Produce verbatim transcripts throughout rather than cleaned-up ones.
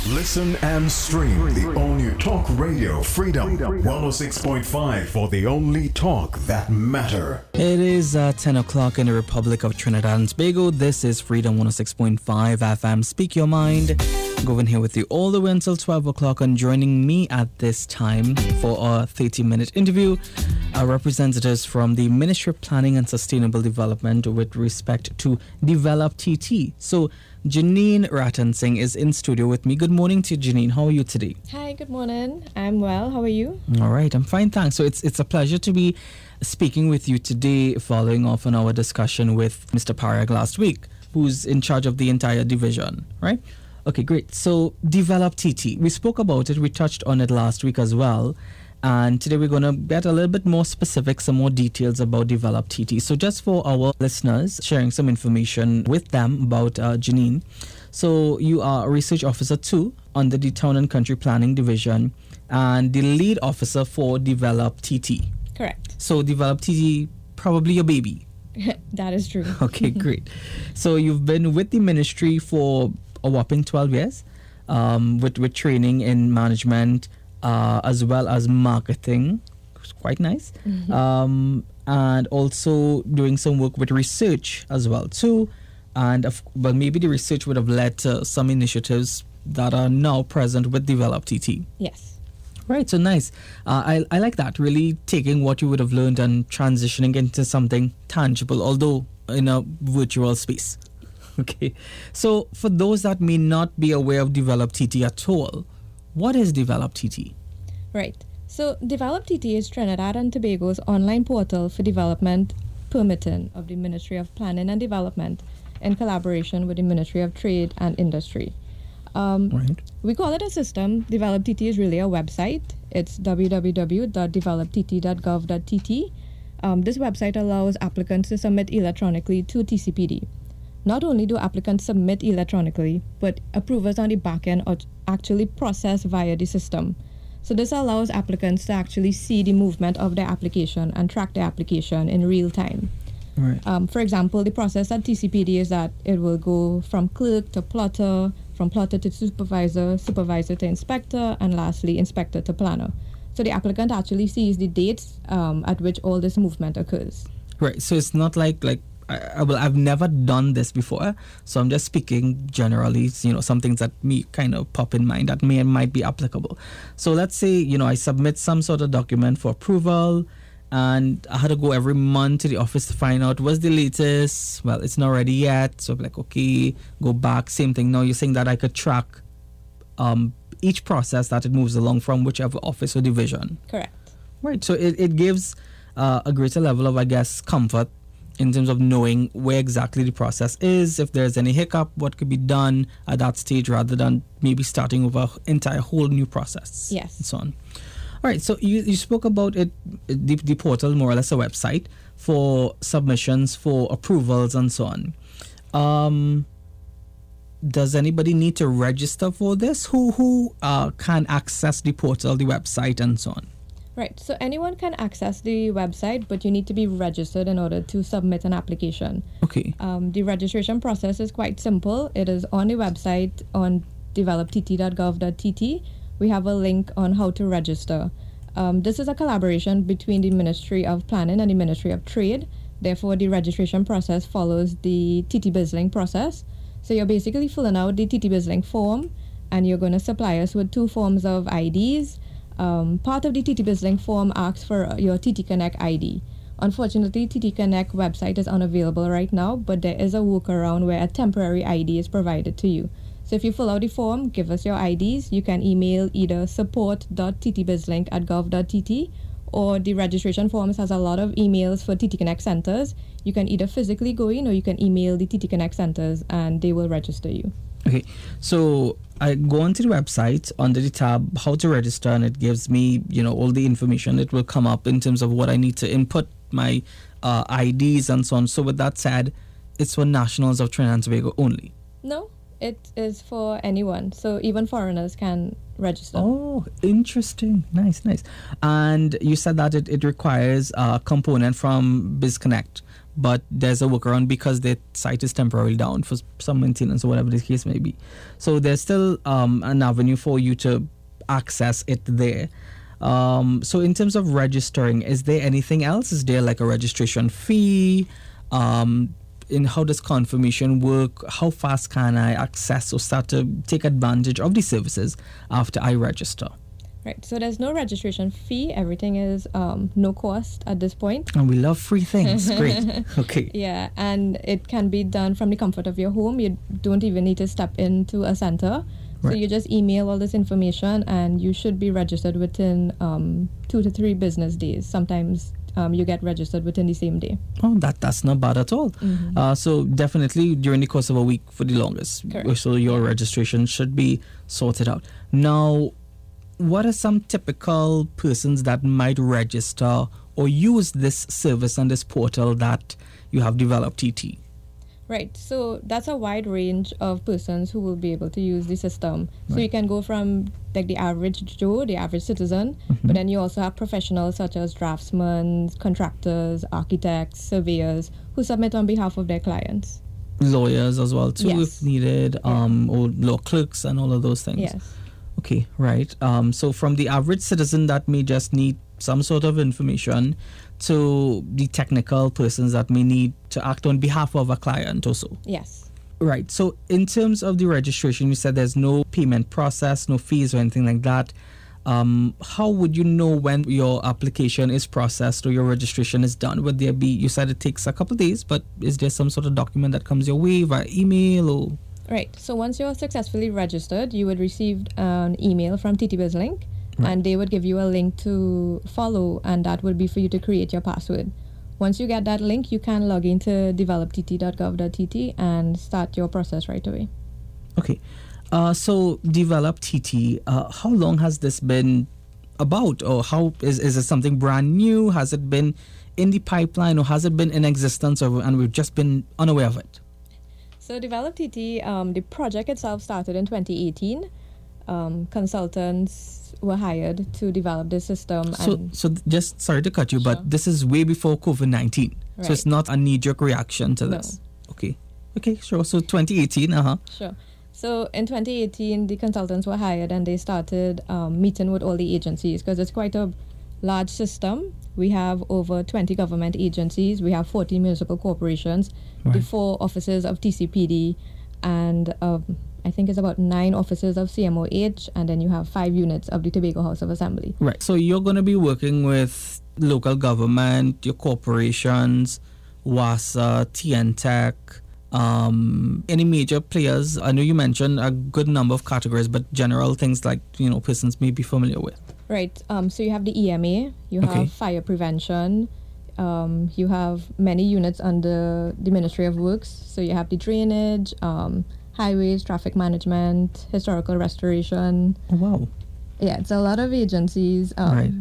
Listen and stream the all-new Talk Radio Freedom one oh six point five for the only talk that matter. It is uh, ten o'clock in the Republic of Trinidad and Tobago. This is Freedom one oh six point five F M. Speak your mind. Going here with you all the way until twelve o'clock, and joining me at this time for our thirty-minute interview are representatives from the Ministry of Planning and Sustainable Development with respect to Develop T T. So Janine Ratan Singh is in studio with me. Good morning to you, Janine. How are you today? Hi, good morning. I'm well. How are you? All right, I'm fine, thanks. So it's it's a pleasure to be speaking with you today, following off on our discussion with Mister Parag last week, who's in charge of the entire division, right? Okay, great. So Develop T T. We spoke about it. We touched on it last week as well. And today we're going to get a little bit more specific, some more details about Develop T T. So just for our listeners, sharing some information with them about uh, Janine. So you are a research officer too under the Town and Country Planning Division and the lead officer for Develop T T. Correct. So Develop T T, probably your baby. That is true. Okay, great. So you've been with the ministry for a whopping twelve years um, with, with training in management, Uh, as well as marketing. It's quite nice. Mm-hmm. Um, and also doing some work with research as well too. And of, well, maybe the research would have led to some initiatives that are now present with Develop T T. Yes. Right, so nice. Uh, I, I like that, really taking what you would have learned and transitioning into something tangible, although in a virtual space. Okay, so for those that may not be aware of Develop T T at all, what is Develop T T? Right. So Develop T T is Trinidad and Tobago's online portal for development permitting of the Ministry of Planning and Development in collaboration with the Ministry of Trade and Industry. Um, right. We call it a system. Develop T T is really a website. It's w w w dot develop t t dot gov dot t t. Um, this website allows applicants to submit electronically to T C P D. Not only do applicants submit electronically, but approvers on the back end are actually process via the system. So this allows applicants to actually see the movement of their application and track their application in real time. Right. Um, for example, the process at T C P D is that it will go from clerk to plotter, from plotter to supervisor, supervisor to inspector, and lastly, inspector to planner. So the applicant actually sees the dates um, at which all this movement occurs. Right. So it's not like like I, I will, I've never done this before, so I'm just speaking generally, you know, some things that me kind of pop in mind that may might be applicable. So let's say, you know, I submit some sort of document for approval, and I had to go every month to the office to find out what's the latest. Well, it's not ready yet, so I'm like, okay, go back, same thing. Now you're saying that I could track um, each process that it moves along from whichever office or division. Correct. Right, so it, it gives uh, a greater level of, I guess, comfort in terms of knowing where exactly the process is, if there's any hiccup, what could be done at that stage rather than maybe starting with an entire whole new process. Yes. And so on. All right, so you, you spoke about it, the, the portal, more or less a website for submissions, for approvals and so on. Um, does anybody need to register for this? Who, who uh, can access the portal, the website and so on? Right, so anyone can access the website, but you need to be registered in order to submit an application. Okay. Um, the registration process is quite simple. It is on the website on develop t t dot gov dot t t. We have a link on how to register. Um, this is a collaboration between the Ministry of Planning and the Ministry of Trade. Therefore, the registration process follows the T T BizLink process. So you're basically filling out the T T BizLink form, and you're going to supply us with two forms of I Ds. Um, part of the T T BizLink form asks for your T T Connect I D. Unfortunately, T T Connect website is unavailable right now, but there is a workaround where a temporary I D is provided to you. So if you fill out the form, give us your I Ds. You can email either support dot t t bizlink at gov dot t t, or the registration forms has a lot of emails for T T Connect centers. You can either physically go in or you can email the T T Connect centers and they will register you. Okay, so I go onto the website under the tab how to register, and it gives me, you know, all the information. It will come up in terms of what I need to input, my uh, I Ds and so on. So with that said, it's for nationals of Trinidad and Tobago only? No, it is for anyone. So even foreigners can register. Oh, interesting. Nice, nice. And you said that it, it requires a component from BizConnect. but there's a workaround because the site is temporarily down for some maintenance or whatever the case may be. So there's still um, an avenue for you to access it there. Um, so in terms of registering, is there anything else? Is there like a registration fee? Um, in how does confirmation work? How fast can I access or start to take advantage of these services after I register? Right. So there's no registration fee. Everything is um, no cost at this point. And we love free things. Great. Okay. Yeah, and it can be done from the comfort of your home. You don't even need to step into a center. So Right. you just email all this information, and you should be registered within um, two to three business days. Sometimes um, you get registered within the same day. Oh, that that's not bad at all. Mm-hmm. Uh, so definitely during the course of a week for the longest. Correct. So your registration should be sorted out. Now, what are some typical persons that might register or use this service on this portal that you have developed, T T? Right. So that's a wide range of persons who will be able to use the system. So Right. you can go from like the average Joe, the average citizen, but then you also have professionals such as draftsmen, contractors, architects, surveyors who submit on behalf of their clients. Lawyers as well too, Yes. if needed, um, or law clerks and all of those things. Yes. Okay, right. Um, so from the average citizen that may just need some sort of information to the technical persons that may need to act on behalf of a client or so. Yes. Right. So in terms of the registration, you said there's no payment process, no fees or anything like that. Um, how would you know when your application is processed or your registration is done? Would there be, you said it takes a couple of days, but is there some sort of document that comes your way via email or? Right. So once you're successfully registered, you would receive an email from T T BizLink, Right. and they would give you a link to follow, and that would be for you to create your password. Once you get that link, you can log into develop t t dot gov dot t t and start your process right away. Okay. Uh, so Develop T T, uh, how long has this been about, or how is, is it something brand new? Has it been in the pipeline, or has it been in existence, or, and we've just been unaware of it? So Develop T T, um, the project itself started in twenty eighteen. Um, consultants were hired to develop this system. So, and so th- just sorry to cut you, Sure. but this is way before COVID nineteen. So it's Right. not a knee-jerk reaction to No. this. Okay. Okay, sure. So twenty eighteen, uh-huh. Sure. So in twenty eighteen, the consultants were hired, and they started um, meeting with all the agencies because it's quite a large system. We have over twenty government agencies. We have forty municipal corporations, the Right. four offices of T C P D, and um, I think it's about nine offices of C M O H, and then you have five units of the Tobago House of Assembly. Right. So you're going to be working with local government, your corporations, WASA, T N Tech, um, any major players. I know you mentioned a good number of categories, but general things like, you know, persons may be familiar with. Right. Um, so you have the E M A, you Okay. have fire prevention, um, you have many units under the Ministry of Works. So you have the drainage, um, highways, traffic management, historical restoration. Oh, wow. Yeah, it's a lot of agencies. Um, Right.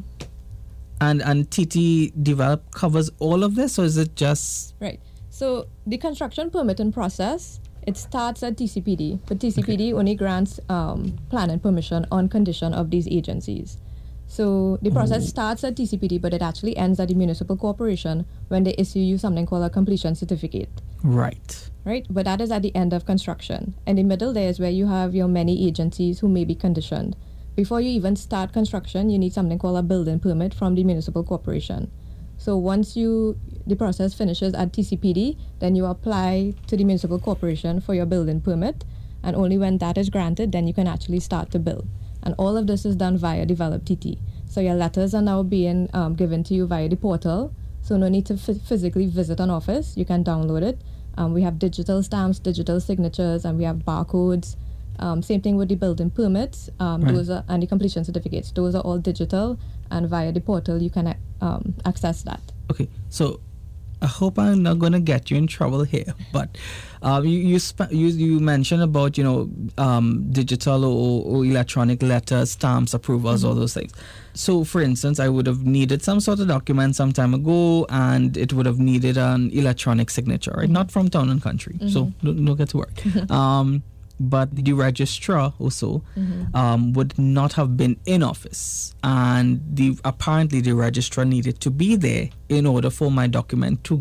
And and T T Develop covers all of this, or is it just Right. So the construction permitting process, it starts at T C P D, but T C P D only grants um, planning permission on condition of these agencies. So the process starts at T C P D, but it actually ends at the municipal corporation when they issue you something called a completion certificate, right? right? But that is at the end of construction. And the middle there is where you have your many agencies who may be conditioned. Before you even start construction, you need something called a building permit from the municipal corporation. So once you the process finishes at T C P D, then you apply to the municipal corporation for your building permit, and only when that is granted, then you can actually start to build. And all of this is done via Develop T T. So your letters are now being um, given to you via the portal. So no need to f- physically visit an office. You can download it. Um, we have digital stamps, digital signatures, and we have barcodes. Um, same thing with the building permits. Um, Right. Those are and the completion certificates. Those are all digital, and via the portal you can um, access that. Okay, so I hope I'm not gonna get you in trouble here, but um, you you, sp- you you mentioned about you know um, digital or, or electronic letters, stamps, approvals, all those things. So, for instance, I would have needed some sort of document some time ago, and it would have needed an electronic signature, right? Not from Town and Country, so don't, don't get to work. um, but the registrar also um, would not have been in office, and the apparently the registrar needed to be there in order for my document to get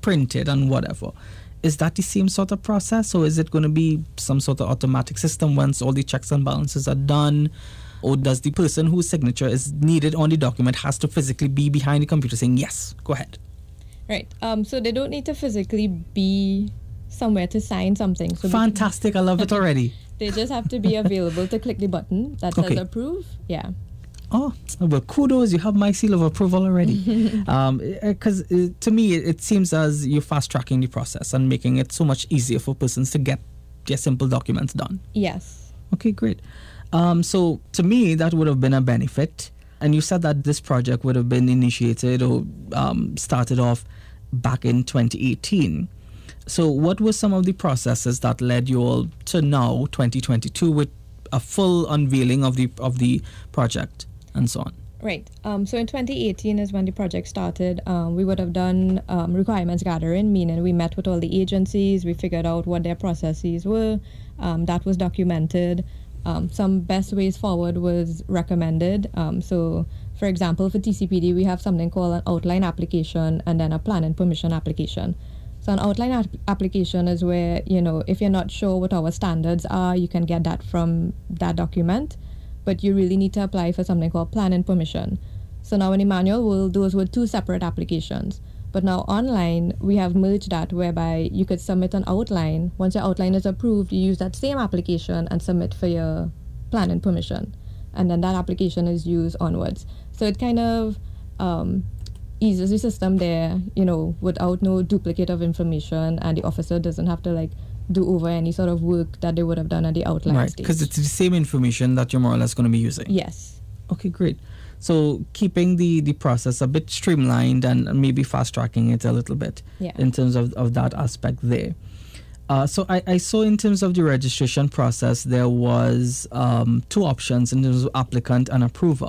printed and whatever. Is that the same sort of process, or is it going to be some sort of automatic system once all the checks and balances are done? Or does the person whose signature is needed on the document has to physically be behind the computer saying, yes, go ahead? Right. Um, so they don't need to physically be somewhere to sign something. So Fantastic. can, I love it already. They just have to be available to click the button that says Okay. approve. Yeah. Oh, well, kudos. You have my seal of approval already. um, Because uh, to me, it, it seems as you're fast-tracking the process and making it so much easier for persons to get their simple documents done. Yes. Okay, great. Um, so to me, that would have been a benefit. And you said that this project would have been initiated or um, started off back in twenty eighteen. So what were some of the processes that led you all to now, twenty twenty-two, with a full unveiling of the of the project and so on? Right. Um, so in twenty eighteen is when the project started. Um, we would have done um, requirements gathering, meaning we met with all the agencies, we figured out what their processes were. Um, that was documented. Um, some best ways forward was recommended. Um, so, for example, for T C P D, we have something called an outline application and then a plan and permission application. So an outline ap- application is where, you know, if you're not sure what our standards are, you can get that from that document. But you really need to apply for something called plan and permission. So now in the manual world, those were two separate applications. But now online, we have merged that whereby you could submit an outline. Once your outline is approved, you use that same application and submit for your plan and permission. And then that application is used onwards. So it kind of um, eases the system there, you know, without no duplicate of information, and the officer doesn't have to like do over any sort of work that they would have done at the outline Right, stage. because it's the same information that you're more or less going to be using. Yes. Okay, great. So keeping the, the process a bit streamlined and maybe fast-tracking it a little bit Yeah. in terms of, of that aspect there. Uh, so I, I saw in terms of the registration process, there was um, two options in terms of applicant and approver.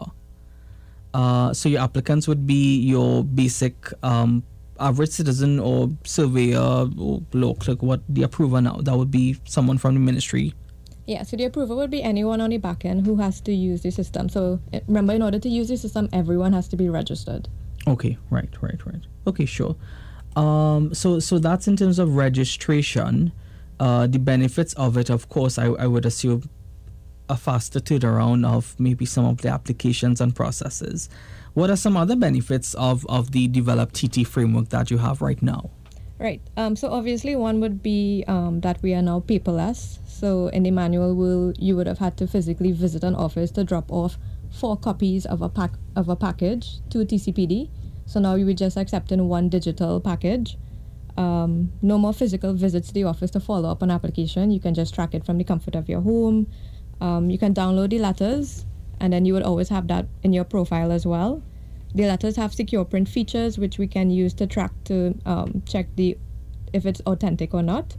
Uh, so your applicants would be your basic um, average citizen or surveyor or law clerk. What the approver now? That would be someone from the ministry. Yeah, so the approver would be anyone on the back end who has to use the system. So eh, remember, in order to use the system, everyone has to be registered. Okay, right, right, right. Okay, sure. Um, so so that's in terms of registration. Uh, the benefits of it, of course, I, I would assume a faster turnaround of maybe some of the applications and processes. What are some other benefits of, of the developed T T framework that you have right now? Right. Um, so obviously one would be um, that we are now paperless. So in the manual world, you would have had to physically visit an office to drop off four copies of a pack of a package to T C P D. So now you would just accept in one digital package. Um, no more physical visits to the office to follow up an application. You can just track it from the comfort of your home. Um, you can download the letters, and then you would always have that in your profile as well. The letters have secure print features, which we can use to track to um, check the if it's authentic or not.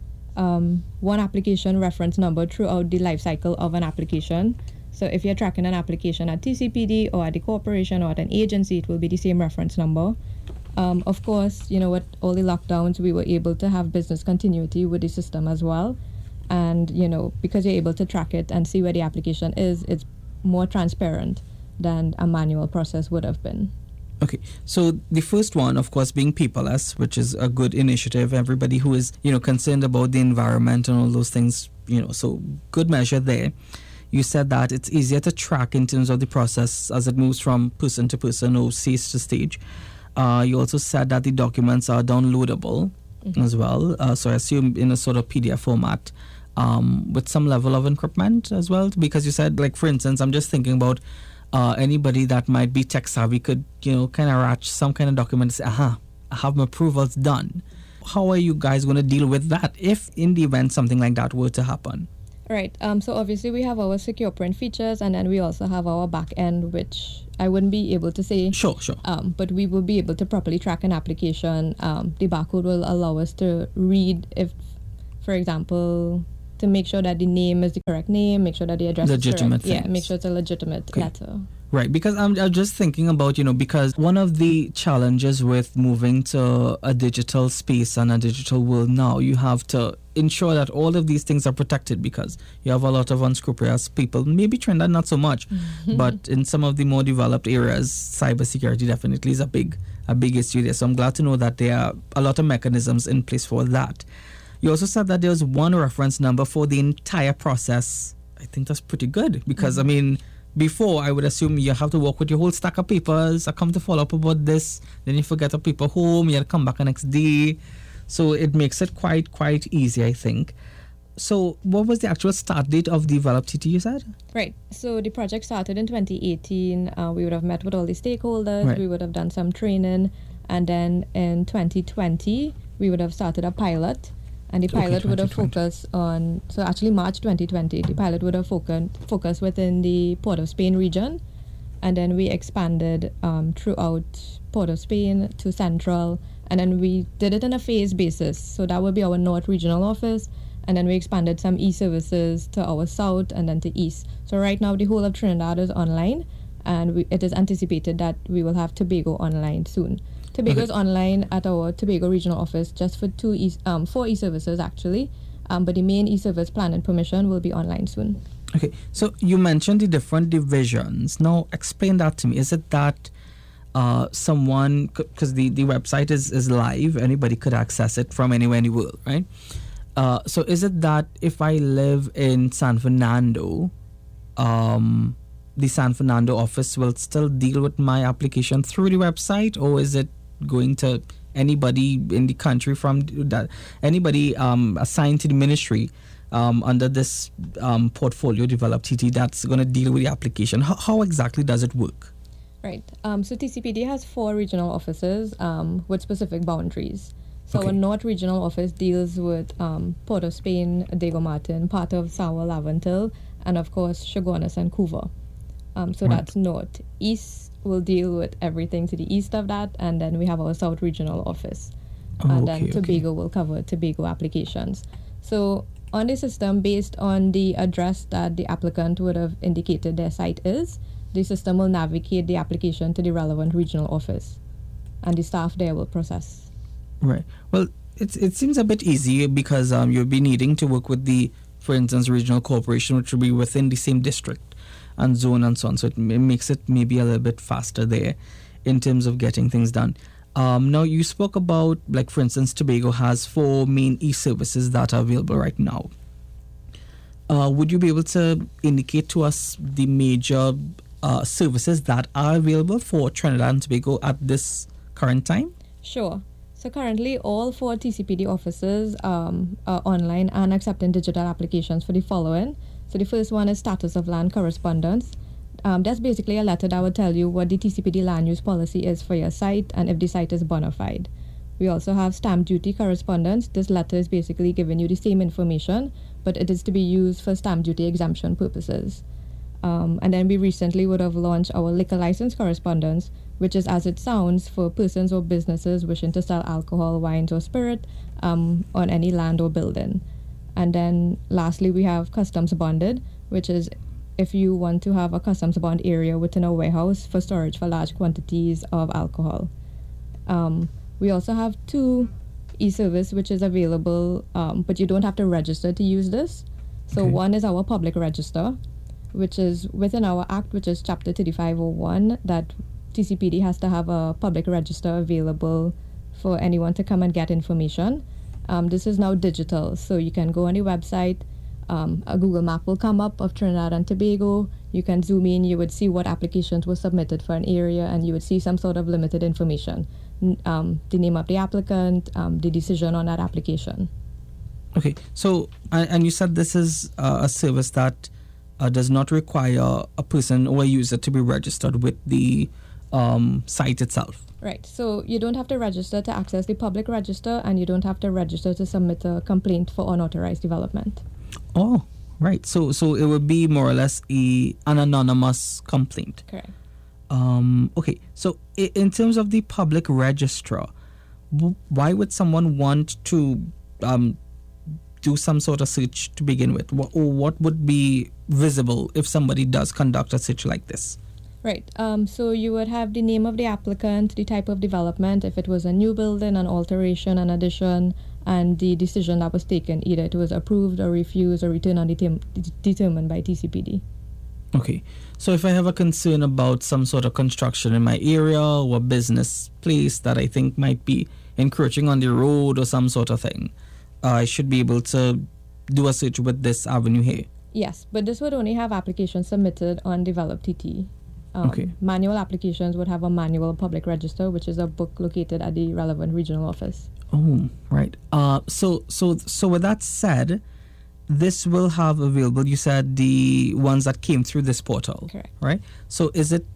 Um, one application reference number throughout the life cycle of an application. So if you're tracking an application at T C P D or at the corporation or at an agency, it will be the same reference number. Um, of course, you know, with all the lockdowns, we were able to have business continuity with the system as well. And, you know, because you're able to track it and see where the application is, it's more transparent than a manual process would have been. Okay, so the first one, of course, being paperless, which is a good initiative. Everybody who is, you know, concerned about the environment and all those things, you know, so good measure there. You said that it's easier to track in terms of the process as it moves from person to person or stage to stage. Uh, you also said that the documents are downloadable mm-hmm. as well. Uh, so I assume in a sort of P D F format um, with some level of encryptment as well. Because you said, like, for instance, I'm just thinking about uh, anybody that might be tech savvy could, you know, kind of ratch some kind of document and say, aha, I have my approvals done. How are you guys going to deal with that if in the event something like that were to happen? Right. Um, so obviously we have our secure print features, and then we also have our back end, which I wouldn't be able to say. Sure, sure. Um, but we will be able to properly track an application. Um, the barcode will allow us to read if, for example, to make sure that the name is the correct name, make sure that the address Legitimate is correct. Yeah, things. make sure it's a legitimate Okay. letter. Right, because I'm, I'm just thinking about, you know, because one of the challenges with moving to a digital space and a digital world now, you have to ensure that all of these things are protected, because you have a lot of unscrupulous people, maybe Trinidad not so much, but in some of the more developed areas, cybersecurity definitely is a big, a big issue there. So I'm glad to know that there are a lot of mechanisms in place for that. You also said that there was one reference number for the entire process. I think that's pretty good, because, mm-hmm. I mean, before, I would assume you have to work with your whole stack of papers. I come to follow up about this. Then you forget the paper home. You have to come back the next day. So it makes it quite, quite easy, I think. So what was the actual start date of Develop T T, you said? Right. So the project started in twenty eighteen. Uh, we would have met with all the stakeholders. Right. We would have done some training. And then in twenty twenty, we would have started a pilot. And the Okay, pilot would have twenty twenty. focused on, so actually March twenty twenty, the pilot would have focused focused within the Port of Spain region. And then we expanded um, throughout Port of Spain to Central. And then we did it on a phase basis. So that would be our North Regional Office. And then we expanded some e-services to our South and then to East. So right now the whole of Trinidad is online. And we, it is anticipated that we will have Tobago online soon. Tobago is Okay. online at our Tobago Regional Office just for two e- um, four e-services actually. Um, but the main e-service plan and permission will be online soon. Okay, so you mentioned the different divisions. Now, explain that to me. Is it that uh, someone, because the, the website is, is live, anybody could access it from anywhere in the world, right? Uh, so is it that if I live in San Fernando, um, the San Fernando office will still deal with my application through the website, or is it going to anybody in the country from that, anybody um, assigned to the ministry um, under this um, portfolio Develop T T that's going to deal with the application? How, how exactly does it work? Right. Um, so T C P D has four regional offices um, with specific boundaries. So Okay. our North Regional Office deals with um, Port of Spain, Diego Martin, part of Sawa Laventil, and of course Chaguanas and Couva. Um, so Right. that's North. East will deal with everything to the east of that, and then we have our South Regional Office. Oh, and okay, then okay. Tobago will cover Tobago applications. So on the system, based on the address that the applicant would have indicated their site is, the system will navigate the application to the relevant regional office, and the staff there will process. Right. Well, it it seems a bit easy because um, you'll be needing to work with the, for instance, regional corporation, which will be within the same district and zone and so on. So it, m- it makes it maybe a little bit faster there in terms of getting things done. Um, now, you spoke about, like, for instance, Tobago has four main e-services that are available right now. Uh, would you be able to indicate to us the major uh, services that are available for Trinidad and Tobago at this current time? Sure. So currently, all four T C P D offices um, are online and accepting digital applications for the following. So the first one is status of land correspondence. Um, that's basically a letter that would tell you what the T C P D land use policy is for your site and if the site is bona fide. We also have stamp duty correspondence. This letter is basically giving you the same information, but it is to be used for stamp duty exemption purposes. Um, and then we recently would have launched our liquor license correspondence, which is as it sounds for persons or businesses wishing to sell alcohol, wines, or spirit um, on any land or building. And then lastly, we have customs bonded, which is if you want to have a customs bond area within a warehouse for storage for large quantities of alcohol. Um, we also have two e-service which is available, um, but you don't have to register to use this. So Okay. one is our public register, which is within our act, which is chapter thirty-five oh one, that T C P D has to have a public register available for anyone to come and get information. Um, this is now digital, so you can go on the website, um, a Google map will come up of Trinidad and Tobago, you can zoom in, you would see what applications were submitted for an area, and you would see some sort of limited information, N- um, the name of the applicant, um, the decision on that application. Okay, so and, and you said this is uh, a service that uh, does not require a person or a user to be registered with the um, site itself. Right, so you don't have to register to access the public register, and you don't have to register to submit a complaint for unauthorized development. Oh, right. So so it would be more or less a an anonymous complaint. Correct. Um, okay, so i- in terms of the public registrar, w- why would someone want to um, do some sort of search to begin with? What, or what would be visible if somebody does conduct a search like this? Right. Um, so you would have the name of the applicant, the type of development, if it was a new building, an alteration, an addition, and the decision that was taken. Either it was approved or refused or returned undeterm- determined by T C P D. Okay. So if I have a concern about some sort of construction in my area or a business place that I think might be encroaching on the road or some sort of thing, uh, I should be able to do a search with this avenue here. Yes, but this would only have applications submitted on Develop T T. Um, Okay. Manual applications would have a manual public register, which is a book located at the relevant regional office. Oh, right. Uh, so, so, so with that said, this will have available, you said, the ones that came through this portal. Correct. Right? So is it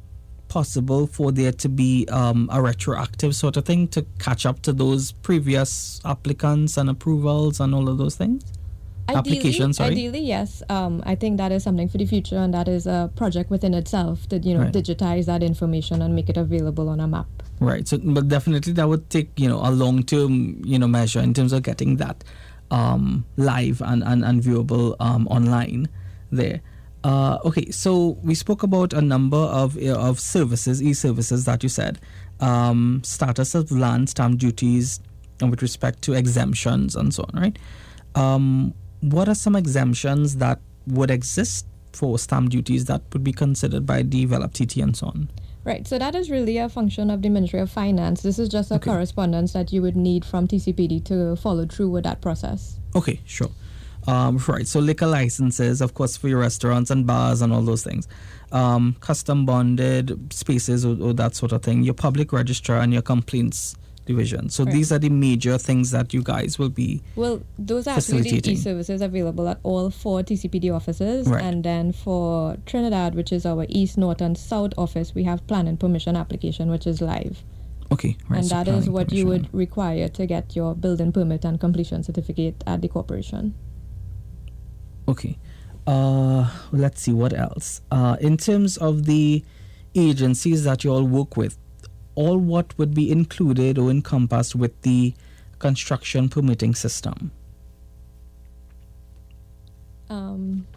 possible for there to be um, a retroactive sort of thing to catch up to those previous applicants and approvals and all of those things? Ideally, Applications, sorry. ideally, yes. Um, I think that is something for the future, and that is a project within itself to, you know, Right. digitize that information and make it available on a map. Right. So, but definitely that would take, you know, a long-term, you know, measure in terms of getting that um, live and, and, and viewable um, online there. Uh, okay, so we spoke about a number of uh, of services, e-services that you said. Um, status of land, stamp duties, and with respect to exemptions and so on, right? Um, what are some exemptions that would exist for stamp duties that would be considered by Develop T T and so on? Right, so that is really a function of the Ministry of Finance. This is just a Okay. correspondence that you would need from T C P D to follow through with that process. Okay, sure. Um, right, so liquor licenses, of course, for your restaurants and bars and all those things. Um, custom bonded spaces or, or that sort of thing. Your public registrar and your complaints division. So Right. these are the major things that you guys will be. Well, those are actually the Facilitating. e-services available at all four T C P D offices. Right. And then for Trinidad, which is our East, North, and South office, we have planning permission application, which is live. Okay, right. and so that is planning what you permission. would require to get your building permit and completion certificate at the corporation. Okay. Uh, let's see what else. Uh, in terms of the agencies that you all work with, all what would be included or encompassed with the construction permitting system? Um,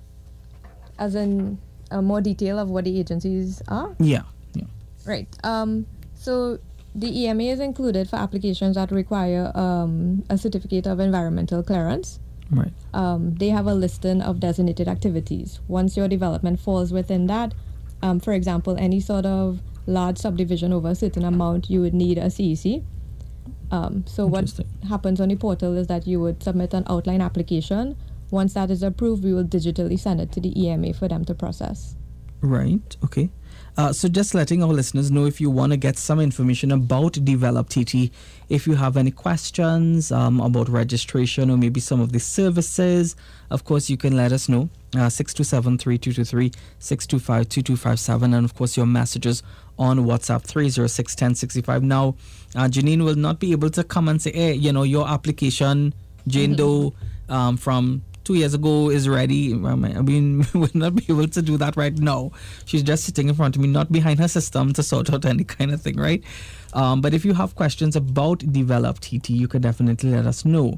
as in uh, more detail of what the agencies are? Yeah, yeah. Right. Um, so the E M A is included for applications that require um, a certificate of environmental clearance. Right. Um, they have a listing of designated activities. Once your development falls within that, um, for example, any sort of large subdivision over a certain amount, you would need a C E C. Um, so what Interesting. happens on the portal is that you would submit an outline application. Once that is approved, we will digitally send it to the E M A for them to process. Right. Okay. Uh, so just letting our listeners know, if you want to get some information about Develop T T, if you have any questions um, about registration or maybe some of the services, of course you can let us know. Uh, six two seven, three two two three, six two five, two two five seven, and of course your messages on WhatsApp three zero six, one zero six five. Now, uh, Janine will not be able to come and say, hey, you know, your application, Jane Doe, um, from two years ago is ready. I mean, we'll not be able to do that right now. She's just sitting in front of me, not behind her system to sort out any kind of thing, right? Um, but if you have questions about Develop T T, you can definitely let us know.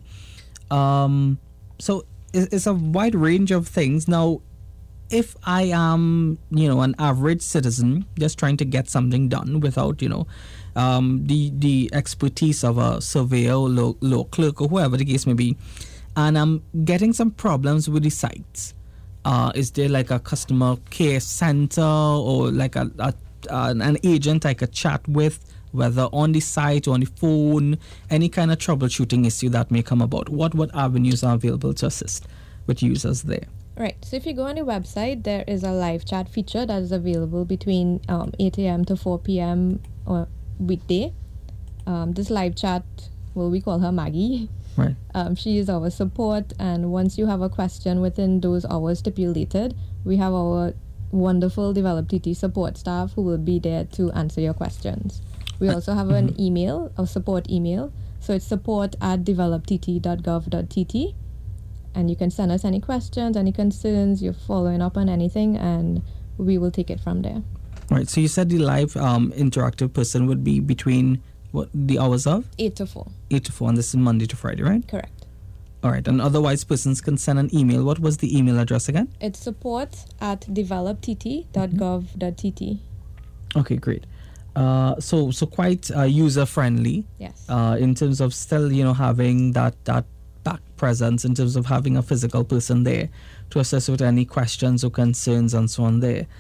Um, so it's, it's a wide range of things. Now, if I am, you know, an average citizen just trying to get something done without, you know, um, the the expertise of a surveyor or law, law clerk or whoever the case may be, and I'm getting some problems with the sites. Uh, is there like a customer care center or like a, a an agent I could chat with, whether on the site or on the phone, any kind of troubleshooting issue that may come about? What what avenues are available to assist with users there? Right. So if you go on the website, there is a live chat feature that is available between um, eight a.m. to four p.m. or weekday. Um, this live chat, well, we call her Maggie. Right. Um, she is our support, and once you have a question within those hours stipulated, we have our wonderful Develop T T support staff who will be there to answer your questions. We also have an email, a support email. So it's support at develop t t dot gov dot t t. And you can send us any questions, any concerns, you're following up on anything, and we will take it from there. Right. So you said the live um, interactive person would be between what the hours of eight to four. eight to four, and this is Monday to Friday, right? Correct. All right. And otherwise, persons can send an email. What was the email address again? It's support at develop t t dot gov dot t t. Okay, great. Uh, so so quite uh, user friendly. Yes. Uh, in terms of still, you know, having that that back presence, in terms of having a physical person there to assist with any questions or concerns and so on there.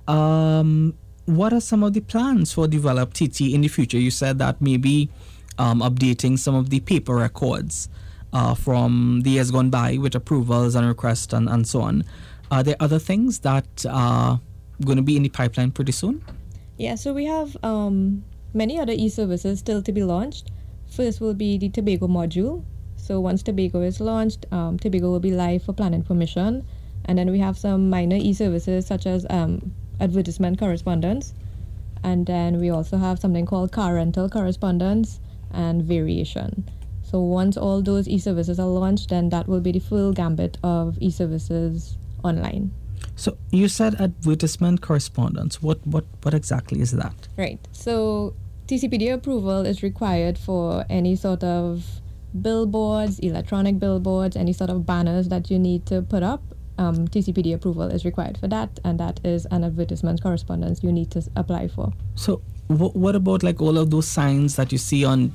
Um, what are some of the plans for Develop T T in the future? You said that maybe um, updating some of the paper records uh, from the years gone by with approvals and requests and, and so on. Are there other things that are going to be in the pipeline pretty soon? Yeah, so we have um, many other e-services still to be launched. First will be the Tobago module. So once Tobago is launched, um, Tobago will be live for planning permission. And then we have some minor e-services such as um, advertisement correspondence. And then we also have something called car rental correspondence and variation. So once all those e-services are launched, then that will be the full gambit of e-services online. So you said advertisement correspondence. What what what exactly is that? Right. So T C P D approval is required for any sort of billboards, electronic billboards, any sort of banners that you need to put up. Um, T C P D approval is required for that, and that is an advertisement correspondence you need to s- apply for. So wh- what about like all of those signs that you see on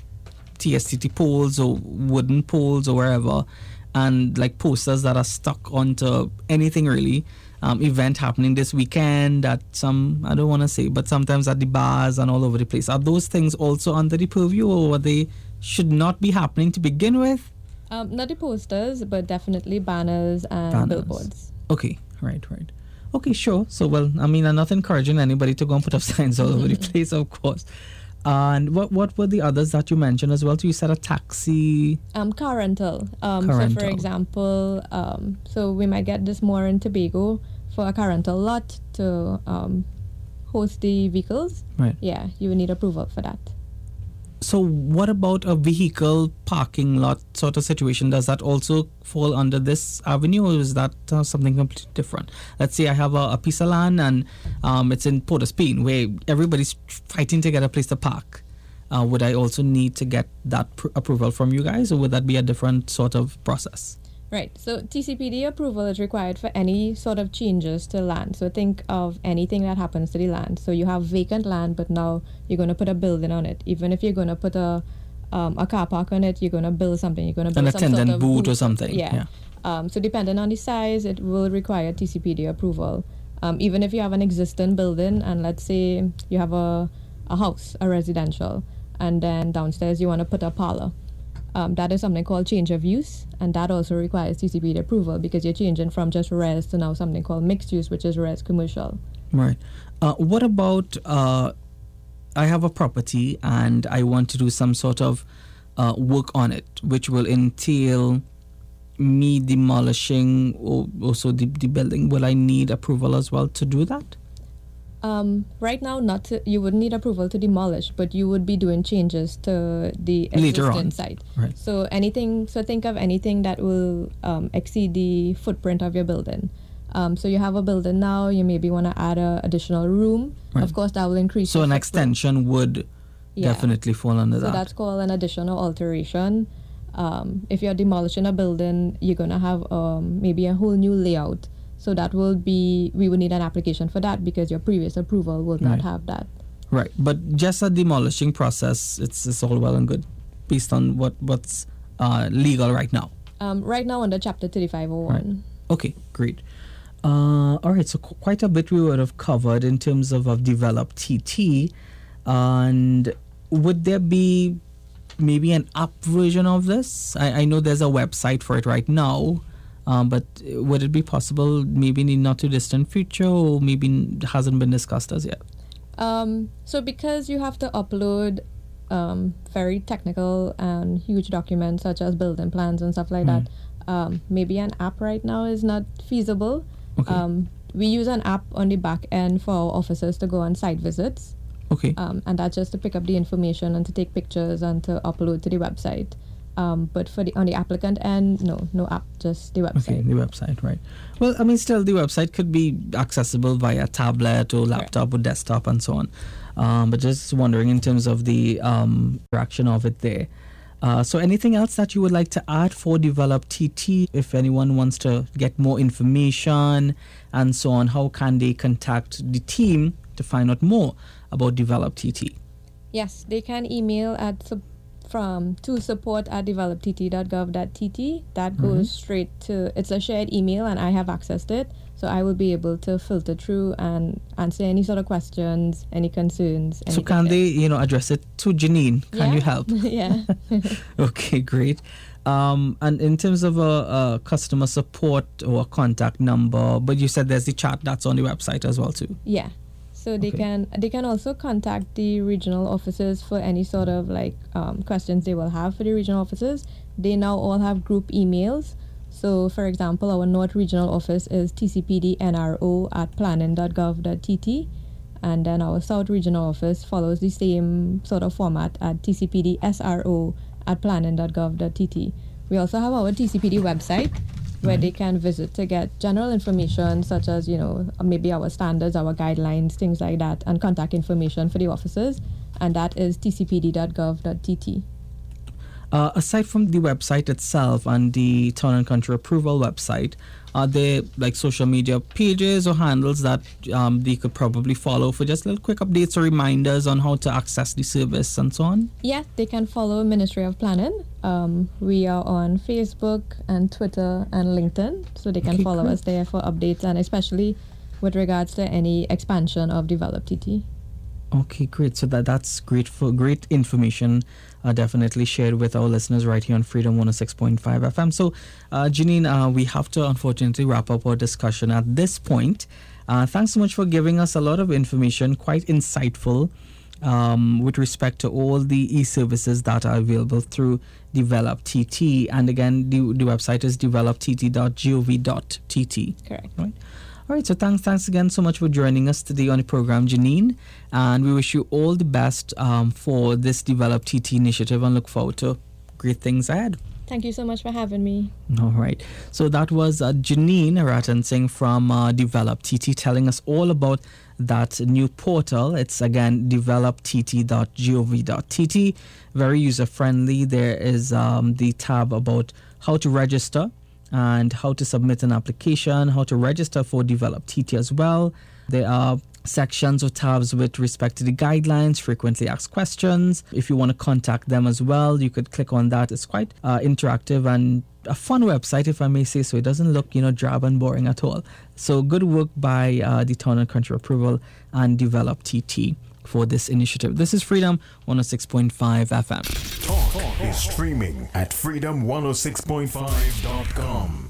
T S T T poles or wooden poles or wherever, and like posters that are stuck onto anything really, um, event happening this weekend at some, I don't want to say, but sometimes at the bars and all over the place. Are those things also under the purview, or they should not be happening to begin with? Um, not the posters, but definitely banners and Banners. billboards. Okay, right, right. Okay, sure. So, well, I mean, I'm not encouraging anybody to go and put up signs all over the place, of course. And what what were the others that you mentioned as well? So you said a taxi. Um, car rental. Um, Car so, rental. for example, um, so we might get this more in Tobago for a car rental lot to um, host the vehicles. Right. Yeah, you would need approval for that. So what about a vehicle parking lot sort of situation? Does that also fall under this avenue, or is that uh, something completely different? Let's say I have a, a piece of land and um, it's in Port of Spain where everybody's fighting to get a place to park. Uh, would I also need to get that pr- approval from you guys, or would that be a different sort of process? Right. So T C P D approval is required for any sort of changes to land. So think of anything that happens to the land. So you have vacant land, but now you're going to put a building on it. Even if you're going to put a um, a car park on it, you're going to build something. You're going to build An some sort attendant of booth or booth. something. Yeah. Yeah. Um, so depending on the size, it will require T C P D approval. Um, even if you have an existing building, and let's say you have a a house, a residential, and then downstairs you want to put a parlor. Um, that is something called change of use, and that also requires T C P D approval because you're changing from just res to now something called mixed use, which is res commercial. Right. Uh, what about uh, I have a property and I want to do some sort of uh, work on it, which will entail me demolishing or also the, the building. Will I need approval as well to do that? Um, right now, not to, you wouldn't need approval to demolish, but you would be doing changes to the Later existing on. site. Right. So anything, so think of anything that will um, exceed the footprint of your building. Um, so you have a building now, you maybe want to add a additional room. Right. Of course, that will increase. So your an footprint. extension would Yeah. definitely fall under So that. that's called an additional alteration. Um, if you're demolishing a building, you're gonna have um, maybe a whole new layout. So that will be, we would need an application for that because your previous approval will not Right. have that. Right. But just a demolishing process, it's, it's all well and good based on what, what's uh, legal right now. Um, right now under Chapter thirty-five oh one. Okay, great. Uh, all right, so qu- quite a bit we would have covered in terms of, of developed T T. And would there be maybe an app version of this? I, I know there's a website for it right now, um, but would it be possible maybe in the not too distant future, or maybe n- hasn't been discussed as yet? Um, so because you have to upload um, very technical and huge documents such as building plans and stuff like Mm. that, um, maybe an app right now is not feasible. Okay. Um, we use an app on the back end for our officers to go on site visits. Okay. Um, and that's just to pick up the information and to take pictures and to upload to the website. Um, but for the on the applicant end, no, no app, just the Okay, website. the website, right. Well, I mean, still, the website could be accessible via tablet or laptop or desktop and so on. Um, but just wondering in terms of the um, interaction of it there. Uh, so anything else that you would like to add for Develop T T? If anyone wants to get more information and so on, how can they contact the team to find out more about Develop T T? Yes, they can email at sub- from to support at develop t t dot gov dot t t. That goes mm-hmm. straight to, it's a shared email and I have access to it. So I will be able to filter through and answer any sort of questions, any concerns. So can they, you know, address it to Janine? Can yeah. you help? Yeah. Okay, great. Um, and in terms of a, a customer support or a contact number, but you said there's the chat that's on the website as well too. Yeah. So they okay. can they can also contact the regional offices for any sort of like um, questions they will have for the regional offices. They now all have group emails. So for example, our North Regional Office is t c p d n r o at planning dot gov dot t t, and then our South Regional Office follows the same sort of format at t c p d s r o at planning dot gov dot t t. We also have our T C P D website, where they can visit to get general information such as, you know, maybe our standards, our guidelines, things like that, and contact information for the officers, and that is t c p d dot gov dot t t. Uh, aside from the website itself and the Town and Country Approval website, are there like social media pages or handles that um, they could probably follow for just little quick updates or reminders on how to access the service and so on? Yeah, they can follow Ministry of Planning. Um, we are on Facebook and Twitter and LinkedIn, so they can okay, follow great. us there for updates, and especially with regards to any expansion of Develop T T. Okay, great. So that that's great for great information, uh, definitely shared with our listeners right here on Freedom one oh six point five F M. So, uh, Janine, uh, we have to unfortunately wrap up our discussion at this point. Uh, thanks so much for giving us a lot of information, quite insightful, um, with respect to all the e-services that are available through Develop T T. And again, the, the website is develop t t dot gov dot t t. Correct. Right. All right, so thanks thanks again so much for joining us today on the program, Janine. And we wish you all the best um, for this Develop T T initiative and look forward to great things ahead. Thank you so much for having me. All right. So that was uh, Janine Ratan Singh from uh, Develop T T telling us all about that new portal. It's again develop t t dot gov dot t t. Very user-friendly. There is um, the tab about how to register and how to submit an application, how to register for Develop T T as well. There are sections or tabs with respect to the guidelines, frequently asked questions. If you want to contact them as well, you could click on that. It's quite uh, interactive and a fun website, if I may say so. It doesn't look, you know, drab and boring at all. So good work by uh, the Town and Country Approval and Develop T T for this initiative. This is Freedom one oh six point five F M. Talk is streaming at freedom one oh six point five dot com.